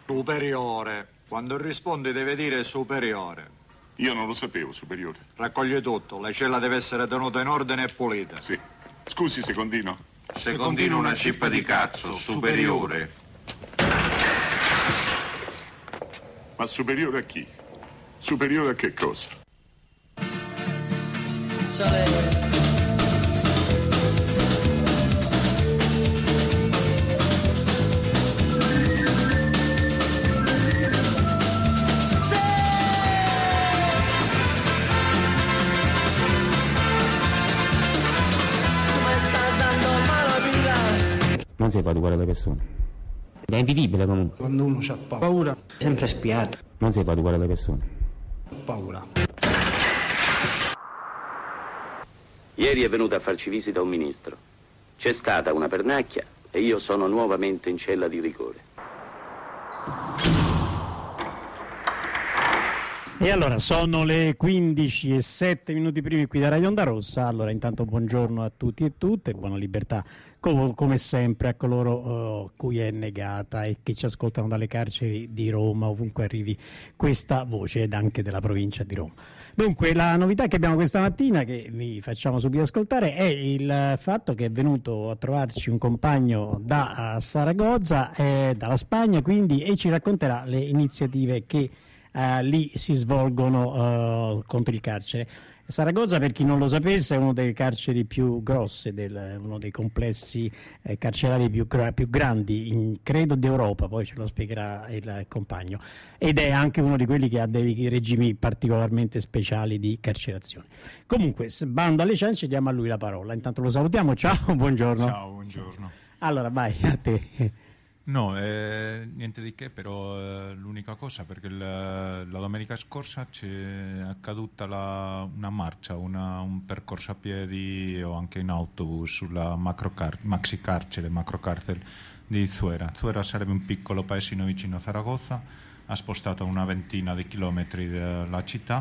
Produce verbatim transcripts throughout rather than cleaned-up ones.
Superiore. Quando rispondi deve dire superiore. Io non lo sapevo, superiore. Raccoglie tutto. La cella deve essere tenuta in ordine e pulita. Sì. Scusi, secondino. Secondino una cippa di cazzo, superiore. Ma superiore a chi? Superiore a che cosa? Non si fa educare le persone. È invivibile comunque. Quando uno ha paura, Sempre spiato. Non si fa educare le persone. ha paura. Ieri è venuto a farci visita un ministro. C'è stata una pernacchia e io sono nuovamente in cella di rigore. E allora sono le quindici e sette minuti primi qui da Radio Onda Rossa. Allora intanto buongiorno a tutti e tutte, buona libertà come, come sempre a coloro uh, cui è negata e che ci ascoltano dalle carceri di Roma, ovunque arrivi questa voce, ed anche della provincia di Roma. Dunque la novità che abbiamo questa mattina, che vi facciamo subito ascoltare, è il fatto che è venuto a trovarci un compagno da Saragozza, eh, dalla Spagna quindi, e ci racconterà le iniziative che Uh, lì si svolgono uh, contro il carcere. Saragozza, per chi non lo sapesse, è uno delle carceri più grosse, del, uno dei complessi eh, carcerari più, più grandi, in, credo, d'Europa, poi ce lo spiegherà il compagno, ed è anche uno di quelli che ha dei regimi particolarmente speciali di carcerazione. Comunque, bando alle ciance, diamo a lui la parola. Intanto lo salutiamo, ciao, buongiorno. Ciao, buongiorno. Allora, vai, a te. No, eh, niente di che, però eh, l'unica cosa, perché il, la domenica scorsa c'è accaduta la, una marcia, una, un percorso a piedi o anche in autobus sulla macrocar- maxi carcere, macro carcel di Zuera. Zuera sarebbe un piccolo paesino vicino a Saragozza, ha spostato una ventina di chilometri dalla città,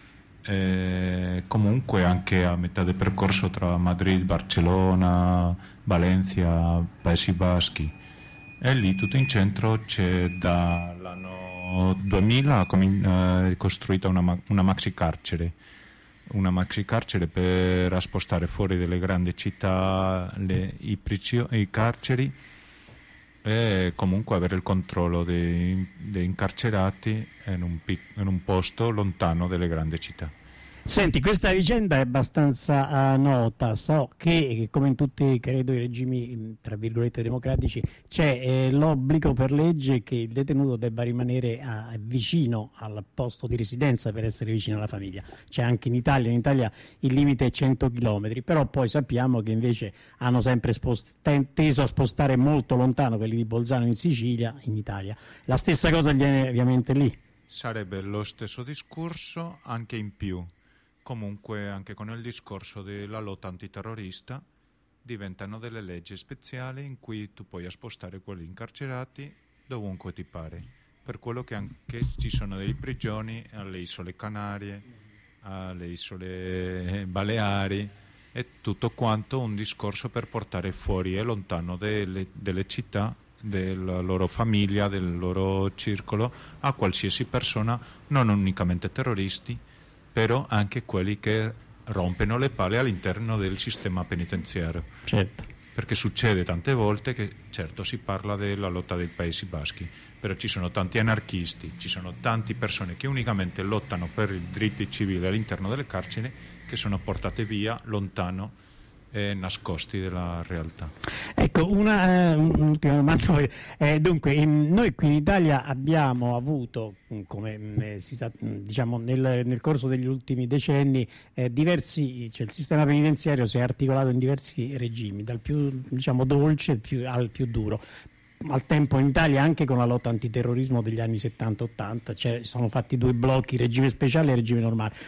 e comunque anche a metà del percorso tra Madrid, Barcellona, Valencia, Paesi Baschi. E lì tutto in centro c'è dall'anno duemila è costruita una, una maxi carcere, una maxi carcere per spostare fuori dalle grandi città le, i, prizio, i carceri e comunque avere il controllo dei, dei incarcerati in un, in un posto lontano dalle grandi città. Senti, questa vicenda è abbastanza uh, nota. So che, come in tutti, credo, i regimi, tra virgolette, democratici, c'è eh, l'obbligo per legge che il detenuto debba rimanere uh, vicino al posto di residenza per essere vicino alla famiglia. C'è anche in Italia, in Italia il limite è cento chilometri, però poi sappiamo che invece hanno sempre spost- teso a spostare molto lontano quelli di Bolzano in Sicilia, in Italia. La stessa cosa avviene ovviamente lì. Sarebbe lo stesso discorso, anche in più. Comunque anche con il discorso della lotta antiterrorista diventano delle leggi speciali in cui tu puoi spostare quelli incarcerati dovunque ti pare, per quello che anche ci sono delle prigioni alle isole Canarie, alle isole Baleari, e tutto quanto un discorso per portare fuori e lontano delle, delle città, della loro famiglia, del loro circolo, a qualsiasi persona, non unicamente terroristi, però anche quelli che rompono le palle all'interno del sistema penitenziario. Certo. Perché succede tante volte che, certo, si parla della lotta dei Paesi Baschi, però ci sono tanti anarchisti, ci sono tante persone che unicamente lottano per i diritti civili all'interno delle carceri, che sono portate via lontano e nascosti della realtà. Ecco, una, uh, un'ultima domanda. Eh, dunque, in, noi qui in Italia abbiamo avuto, come eh, si sa, diciamo, nel, nel corso degli ultimi decenni, eh, diversi, cioè il sistema penitenziario si è articolato in diversi regimi, dal più, diciamo, dolce più, al più duro. Al tempo in Italia, anche con la lotta antiterrorismo degli anni settanta ottanta, cioè, sono fatti due blocchi, regime speciale e regime normale.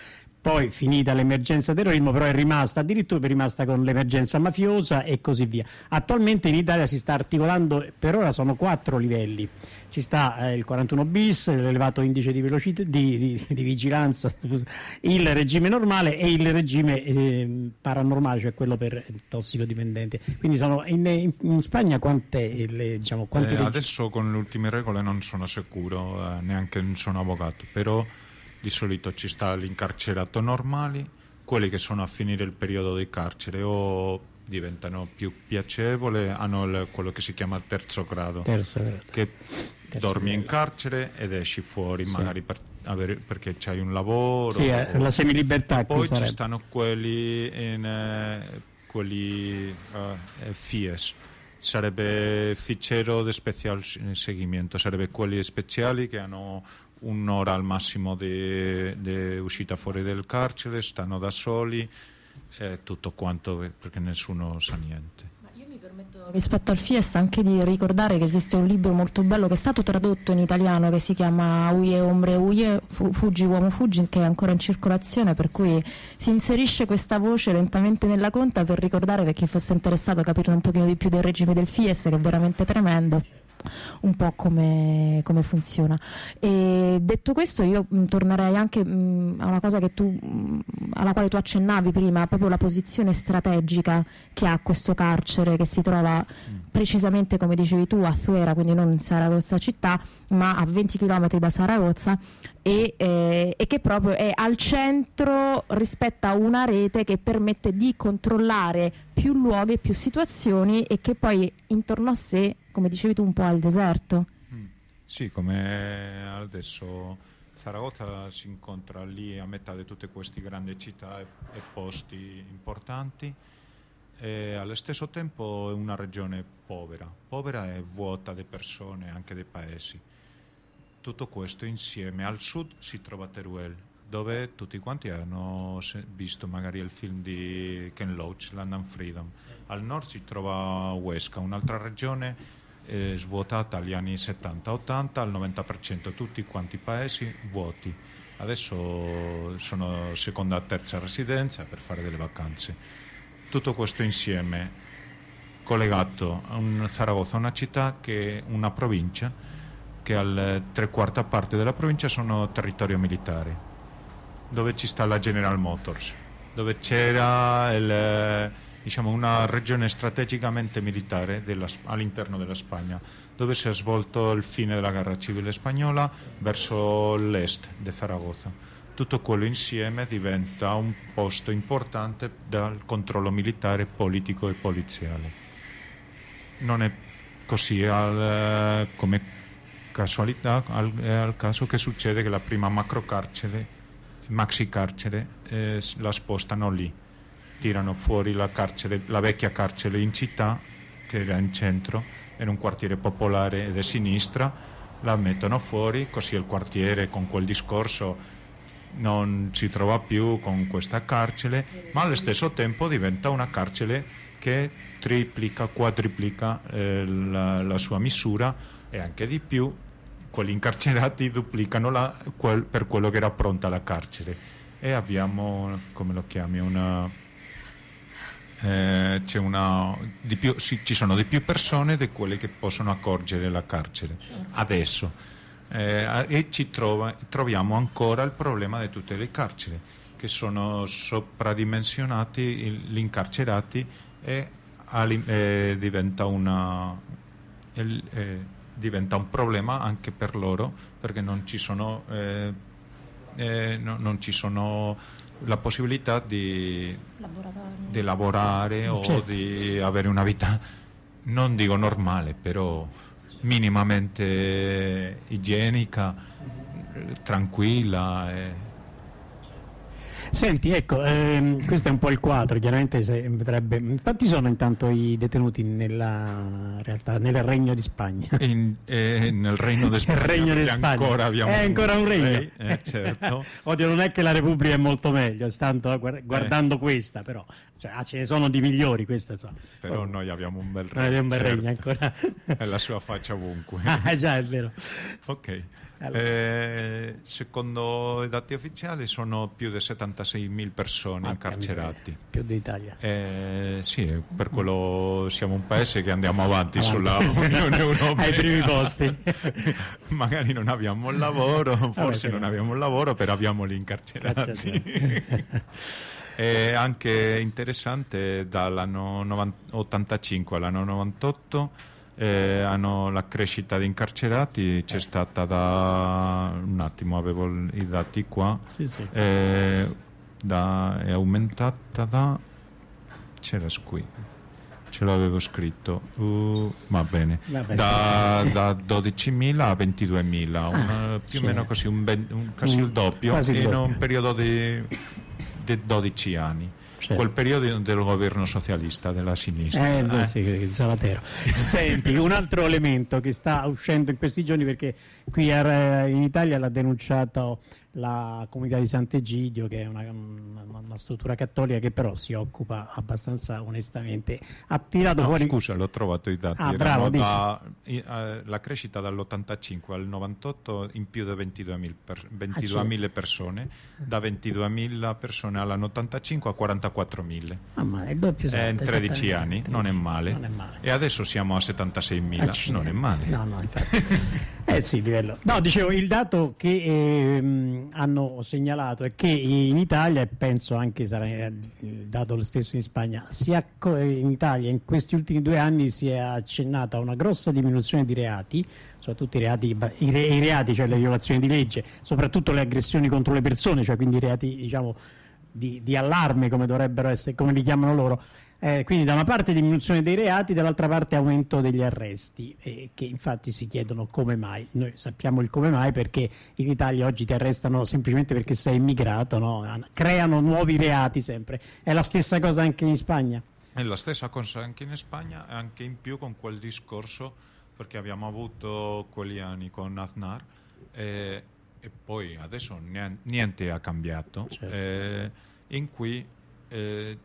poi finita l'emergenza terrorismo, però è rimasta, addirittura è rimasta con l'emergenza mafiosa e così via. Attualmente in Italia si sta articolando, per ora sono quattro livelli. Ci sta eh, il quarantuno bis, l'elevato indice di, velocità, di, di, di vigilanza, scusa, il regime normale e il regime eh, paranormale, cioè quello per tossicodipendenti. Quindi sono in, in, in Spagna quante, le, diciamo, quante eh, reg- adesso con le ultime regole non sono sicuro, eh, neanche non sono avvocato, però di solito ci sta l'incarcerato normali, quelli che sono a finire il periodo di carcere o diventano più piacevoli, hanno il, quello che si chiama terzo grado, terzo grado. che terzo dormi grado. in carcere ed esci fuori, sì. magari per avere, perché c'hai un lavoro. Sì, eh, o, la semilibertà. poi ci stanno quelli in eh, quelli uh, F I E S, sarebbe Fichero de Special Seguimiento, sarebbe quelli speciali che hanno un'ora al massimo di uscita fuori del carcere, stanno da soli, eh, tutto quanto, perché nessuno sa niente. Rispetto al F I E S anche di ricordare che esiste un libro molto bello che è stato tradotto in italiano, che si chiama Uye Ombre Uye, Fuggi Uomo Fuggi, che è ancora in circolazione, per cui si inserisce questa voce lentamente nella conta per ricordare, per chi fosse interessato a capire un pochino di più del regime del F I E S, che è veramente tremendo, un po' come, come funziona. E detto questo, io mh, tornerei anche mh, a una cosa che tu, mh, alla quale tu accennavi prima, proprio la posizione strategica che ha questo carcere, che si trova mm. precisamente, come dicevi tu, a Zuera, quindi non in Saragozza città, ma a venti chilometri da Saragozza, e, eh, e che proprio è al centro rispetto a una rete che permette di controllare più luoghi e più situazioni, e che poi intorno a sé, come dicevi tu, un po' al deserto. Mm. Sì, come adesso Saragozza si incontra lì a metà di tutte queste grandi città e, e posti importanti, e allo stesso tempo è una regione povera, povera e vuota di persone, anche dei paesi. Tutto questo insieme. Al sud si trova Teruel, dove tutti quanti hanno visto magari il film di Ken Loach, Land and Freedom. Al nord si trova Huesca, un'altra regione eh, svuotata agli anni settanta ottanta, al novanta per cento tutti quanti paesi vuoti. Adesso sono seconda terza residenza per fare delle vacanze. Tutto questo insieme collegato a un Saragozza, una città che una provincia che al tre quarta parte della provincia sono territorio militare, dove ci sta la General Motors, dove c'era il, diciamo, una regione strategicamente militare della, all'interno della Spagna, dove si è svolto il fine della guerra civile spagnola verso l'est di Saragozza. Tutto quello insieme diventa un posto importante dal controllo militare, politico e poliziale. Non è così al, come casualità, al, è al caso che succede che la prima macro carcere, maxi carcere, eh, la spostano lì, tirano fuori la carcere, la vecchia carcere in città, che era in centro, era un quartiere popolare e di sinistra, la mettono fuori, così il quartiere con quel discorso non si trova più con questa carcere, ma allo stesso tempo diventa una carcere che triplica, quadriplica eh, la, la sua misura e anche di più. Quelli incarcerati duplicano la, quel, per quello che era pronta la carcere, e abbiamo, come lo chiami, una eh, c'è una di più, sì, ci sono di più persone di quelle che possono accorgere la carcere adesso, eh, e ci trova, troviamo ancora il problema di tutte le carceri che sono sopradimensionati, gli incarcerati, e eh, diventa una il, eh, diventa un problema anche per loro, perché non ci sono eh, eh, no, non ci sono la possibilità di, di lavorare o certo. di avere una vita, non dico normale, però minimamente igienica, tranquilla. E... Senti, ecco, ehm, questo è un po' il quadro, chiaramente se vedrebbe... Quanti sono intanto i detenuti nella realtà, nel Regno di Spagna? In, eh, nel Regno di Spagna, il Regno di Spagna. Ancora abbiamo è ancora un regno. Re, eh, certo. Oddio, non è che la Repubblica è molto meglio, tanto guardando eh. questa, però cioè, ah, ce ne sono di migliori, questa so. Però oh. noi abbiamo un bel regno, noi abbiamo un bel certo. regno ancora. E la sua faccia ovunque. Ah, già, è vero. Ok. Allora. Eh, secondo i dati ufficiali sono più di settantamila settantaseimila persone incarcerati. Più d'Italia. Eh, sì, per quello siamo un paese che andiamo avanti, avanti. sulla Unione Europea. Ai primi posti. Magari non abbiamo il lavoro, forse Vabbè, non abbiamo il lavoro, però abbiamo gli incarcerati. È anche interessante, dall'anno ottantacinque all'anno novantotto eh, hanno la crescita di incarcerati, c'è stata da un attimo, avevo i dati qua, sì, sì. Eh, da, è aumentata da, c'era qui, ce l'avevo scritto, uh, va bene, Vabbè, da, da dodicimila a ventiduemila, ah, una, più o sì. meno così, un, ben, un quasi Mm, il doppio quasi il in doppio. un periodo di, di dodici anni. Certo. Quel periodo del governo socialista della sinistra. Eh, beh, eh. sì, Zalatero. Senti, un altro elemento che sta uscendo in questi giorni, perché qui a- in Italia l'ha denunciato la comunità di Sant'Egidio, che è una, una- una struttura cattolica che però si occupa abbastanza onestamente, ha tirato No, fuori... scusa, l'ho trovato i dati. Ah, Erano bravo, dici. da, i- eh, la crescita dall'ottantacinque al novantotto in più di ventiduemila per, ventiduemila persone, da ventiduemila persone all'anno ottantacinque a quarantaquattromila. Ah, ma è il doppio Eh, in esatto, tredici anni, esattamente. non è male. Non è male. E adesso siamo a settantaseimila, Accidenti. non è male. No, no, infatti. Eh sì, livello. No, dicevo, il dato che ehm, hanno segnalato è che in Italia, e penso anche sarà eh, il dato lo stesso in Spagna, si è acco- in Italia in questi ultimi due anni si è accennata una grossa diminuzione di reati, soprattutto i reati, i re- i reati, cioè le violazioni di legge, soprattutto le aggressioni contro le persone, cioè quindi i reati, diciamo, di, di allarme, come dovrebbero essere, come li chiamano loro. Eh, quindi da una parte diminuzione dei reati, dall'altra parte aumento degli arresti, eh, che infatti si chiedono come mai. Noi sappiamo il come mai, perché in Italia oggi ti arrestano semplicemente perché sei immigrato, no? Creano nuovi reati sempre. È la stessa cosa anche in Spagna? È la stessa cosa anche in Spagna, e anche in più con quel discorso, perché abbiamo avuto quegli anni con Aznar eh, e poi adesso niente, niente ha cambiato, Certo. eh, in cui eh,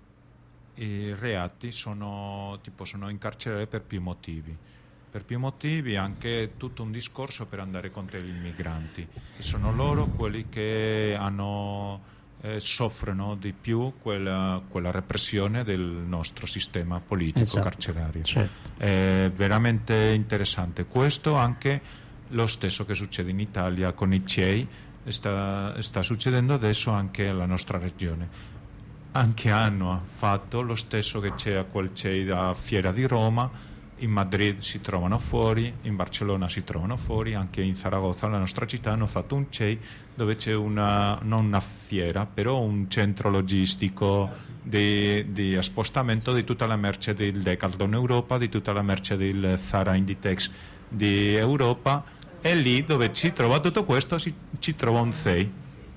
i reati sono, ti possono incarcerare per più motivi. Per più motivi, anche tutto un discorso per andare contro gli immigranti. E sono loro quelli che hanno, eh, soffrono di più quella, quella repressione del nostro sistema politico Esatto. carcerario. Certo. È veramente interessante. Questo anche lo stesso che succede in Italia con i C E I sta, sta succedendo adesso anche alla nostra regione. Anche hanno fatto lo stesso che c'è a quel C E I da Fiera di Roma, in Madrid si trovano fuori, in Barcellona si trovano fuori, anche in Zaragoza, la nostra città, hanno fatto un C E I dove c'è una, non una fiera, però un centro logistico di, di spostamento di tutta la merce del Decathlon Europa, di tutta la merce del Zara Inditex di Europa, e lì dove si trova tutto questo si, ci trova un C E I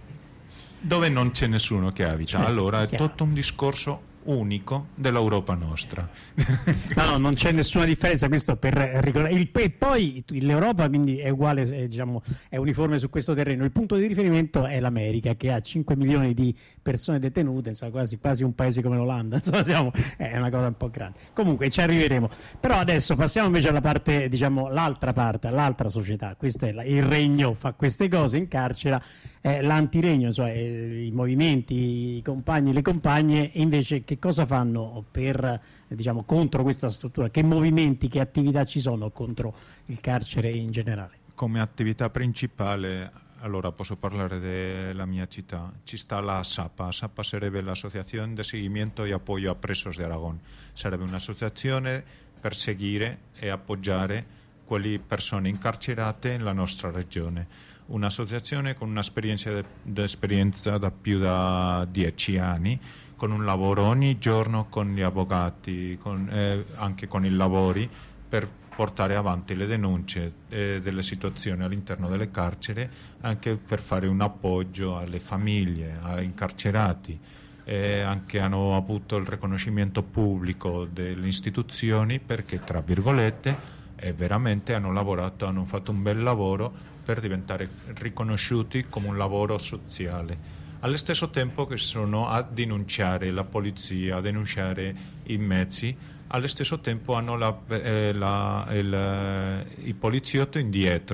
dove non c'è nessuno che abita. Certo, allora è chiaro. tutto un discorso unico dell'Europa nostra. No, no, non c'è nessuna differenza, questo per ricordare. Il, e poi l'Europa quindi è uguale, eh, diciamo, è uniforme su questo terreno. Il punto di riferimento è l'America, che ha cinque milioni di persone detenute, insomma, quasi, quasi un paese come l'Olanda, insomma, siamo, è una cosa un po' grande. Comunque ci arriveremo. Però adesso passiamo invece alla parte, diciamo, l'altra parte, l'altra società. Questo è la, il regno fa queste cose, incarcera, eh, l'antiregno, cioè eh, i movimenti, i compagni, le compagne, e invece che cosa fanno per, eh, diciamo, contro questa struttura? Che movimenti, che attività ci sono contro il carcere in generale? Come attività principale, allora posso parlare della mia città, ci sta la ASAPA. ASAPA sarebbe l'Associazione di Seguimiento e Apoyo a Presos de Aragón. Sarebbe un'associazione per seguire e appoggiare quelle persone incarcerate nella nostra regione. Un'associazione con un'esperienza esperienza da più da dieci anni, con un lavoro ogni giorno con gli avvocati, con, eh, anche con i lavori per portare avanti le denunce eh, delle situazioni all'interno delle carceri, anche per fare un appoggio alle famiglie, ai incarcerati. Eh, anche hanno avuto il riconoscimento pubblico delle istituzioni perché, tra virgolette, eh, veramente hanno lavorato, hanno fatto un bel lavoro per diventare riconosciuti come un lavoro sociale. Allo stesso tempo che sono a denunciare la polizia, a denunciare i mezzi, allo stesso tempo hanno la, eh, la, il, i poliziotti indietro,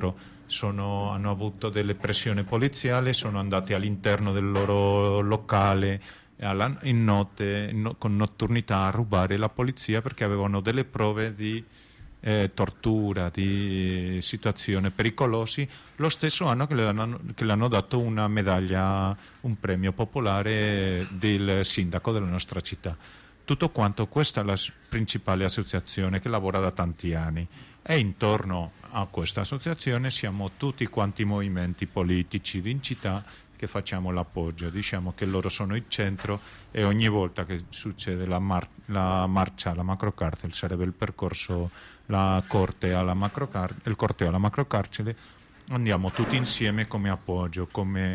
sono, hanno avuto delle pressioni poliziali, sono andati all'interno del loro locale alla, in notte, in, con notturmità a rubare la polizia perché avevano delle prove di eh, tortura, di situazioni pericolose. Lo stesso anno che le hanno, che le hanno dato una medaglia, un premio popolare del sindaco della nostra città. Tutto quanto, questa è la principale associazione che lavora da tanti anni, e intorno a questa associazione siamo tutti quanti movimenti politici in città che facciamo l'appoggio. Diciamo che loro sono il centro, e ogni volta che succede la, mar- la marcia alla macrocarcere, sarebbe il percorso, la corte alla macrocar- il corteo alla macrocarcere, andiamo tutti insieme come appoggio, come,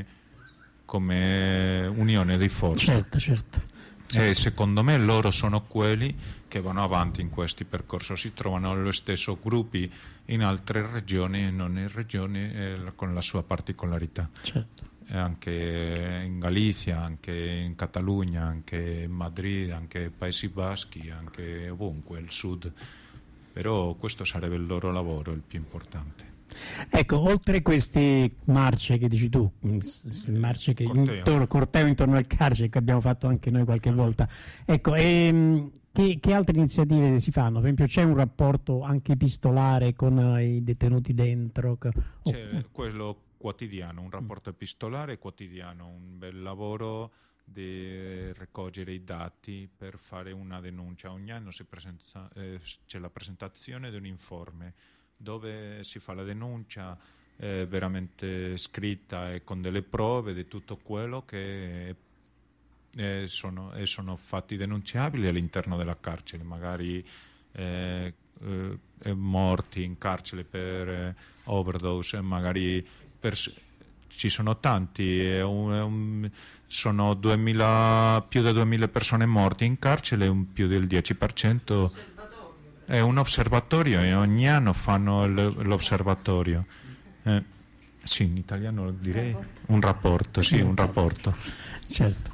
come unione di forze. Certo, certo. E secondo me loro sono quelli che vanno avanti in questi percorsi, si trovano lo stesso gruppi in altre regioni e non in regioni, eh, con la sua particolarità. Certo. Eh, anche in Galizia, anche in Catalogna, anche in Madrid, anche nei Paesi Baschi, anche ovunque, il sud. Però questo sarebbe il loro lavoro, il più importante. Ecco, oltre queste marce che dici tu, marce che corteo. Intorno, corteo intorno al carcere, che abbiamo fatto anche noi qualche volta, ecco, ehm, che, che altre iniziative si fanno? Per esempio, c'è un rapporto anche epistolare con i detenuti dentro? C'è oh. quello quotidiano, un rapporto epistolare quotidiano, un bel lavoro di raccogliere i dati per fare una denuncia. Ogni anno si presenta, eh, c'è la presentazione di un informe dove si fa la denuncia eh, veramente scritta e con delle prove di tutto quello che eh, sono, eh, sono fatti denunziabili all'interno della carcere, magari eh, eh, morti in carcere per eh, overdose, magari per, ci sono tanti, è un, è un, sono duemila, più di duemila persone morte in carcere, un più del dieci per cento. È un osservatorio e ogni anno fanno l'osservatorio. Eh, sì, in italiano direi un rapporto, sì, un rapporto. Certo.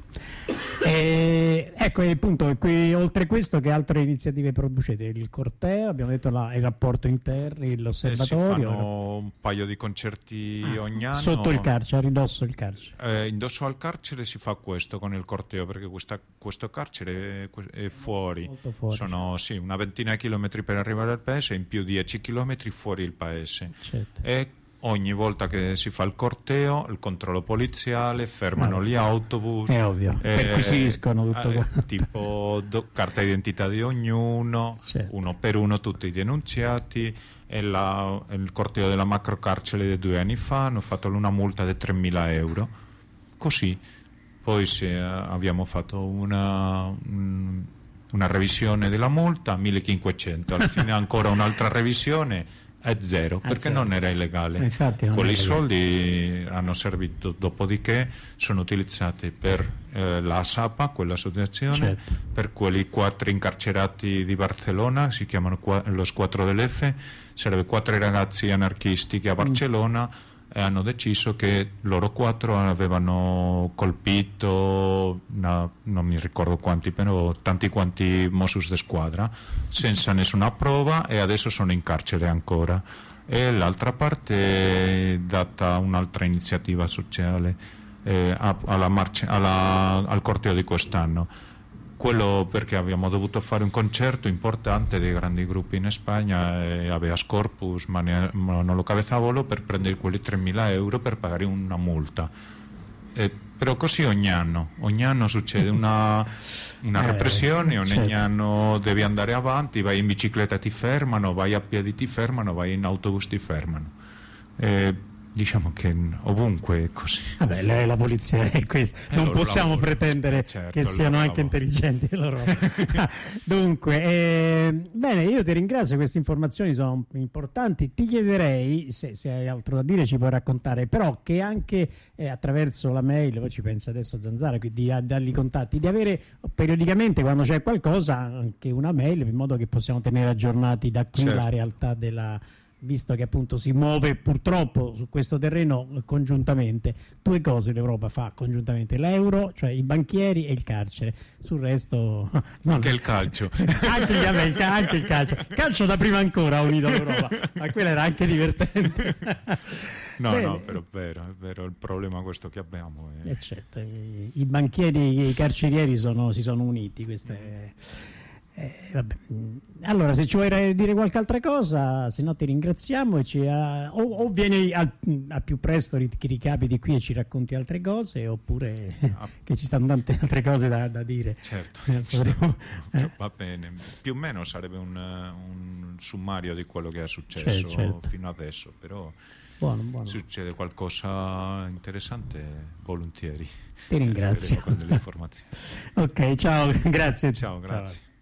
E, ecco, appunto, qui, oltre questo, che altre iniziative producete? Il corteo, abbiamo detto la, il rapporto interno, l'osservatorio. Eh, si fanno un paio di concerti ah, ogni anno. Sotto il carcere, a ridosso il carcere. Eh, indosso al carcere si fa questo con il corteo, perché questa, questo carcere è, è fuori. Molto fuori. Sono sì, una ventina di chilometri per arrivare al paese, in più dieci chilometri fuori il paese. Certo. E ogni volta che si fa il corteo, il controllo poliziale, fermano no. gli autobus. È ovvio, eh, perquisiscono tutto eh, qua. Tipo do, carta d'identità di ognuno, certo. uno per uno tutti i denunziati. E la, il corteo della macrocarcere di due anni fa hanno fatto una multa di tremila euro. Così. Poi se, uh, abbiamo fatto una, un, una revisione della multa, millecinquecento. Alla fine ancora un'altra revisione. È zero, ah, perché zero. non era illegale. Infatti non Quei era soldi hanno servito, dopodiché sono utilizzati per eh, la SAPA, quell'associazione, certo. per quelli quattro incarcerati di Barcellona, si chiamano qua, lo Squadro dell'F, sarebbe quattro ragazzi anarchisti che a Barcellona mm. e hanno deciso che loro quattro avevano colpito, no, non mi ricordo quanti, però tanti quanti Mossos de Squadra, senza nessuna prova, e adesso sono in carcere ancora. E l'altra parte è data un'altra iniziativa sociale eh, alla marcia, alla, al corteo di quest'anno. Quello perché abbiamo dovuto fare un concerto importante dei grandi gruppi in Spagna, e habeas corpus, Manolo Cabezavolo, per prendere quei tremila euro per pagare una multa. Eh, però così ogni anno, ogni anno succede una, una eh, repressione, ogni certo. anno devi andare avanti, vai in bicicletta ti fermano, vai a piedi ti fermano, vai in autobus ti fermano. Eh, Diciamo che ovunque è così. Vabbè, lei, la polizia è questa. Non possiamo lavoro. pretendere certo, che siano anche lavoro. intelligenti loro. Dunque, eh, bene, io ti ringrazio, queste informazioni sono importanti. Ti chiederei, se, se hai altro da dire ci puoi raccontare, però che anche eh, attraverso la mail, poi ci pensa adesso Zanzara, quindi a dargli i contatti, di avere periodicamente, quando c'è qualcosa, anche una mail, in modo che possiamo tenere aggiornati da qui certo. la realtà della visto che appunto si muove purtroppo su questo terreno congiuntamente, due cose l'Europa fa congiuntamente: l'euro, cioè i banchieri, e il carcere. Sul resto no, anche no. il calcio. anche, vabbè, anche il calcio. Calcio da prima ancora ha unito l'Europa, ma quello era anche divertente. No, Bene. no, però è vero, è vero, il problema questo che abbiamo è... Eh certo, i, i banchieri e i carcerieri sono, si sono uniti. Queste, eh, vabbè. Allora, se ci vuoi dire qualche altra cosa, se no ti ringraziamo e ci, uh, o, o vieni al, a più presto, ri- che ricapiti qui e ci racconti altre cose, oppure Ah. che ci stanno tante altre cose da, da dire. Certo, Eh, potremo- eh. va bene, più o meno sarebbe un, un sommario di quello che è successo Certo, certo. fino adesso, però Buono, buono. se succede qualcosa interessante, volentieri. Ti ringrazio. Con delle informazioni. Ok, ciao, grazie. Ciao, grazie. Ciao.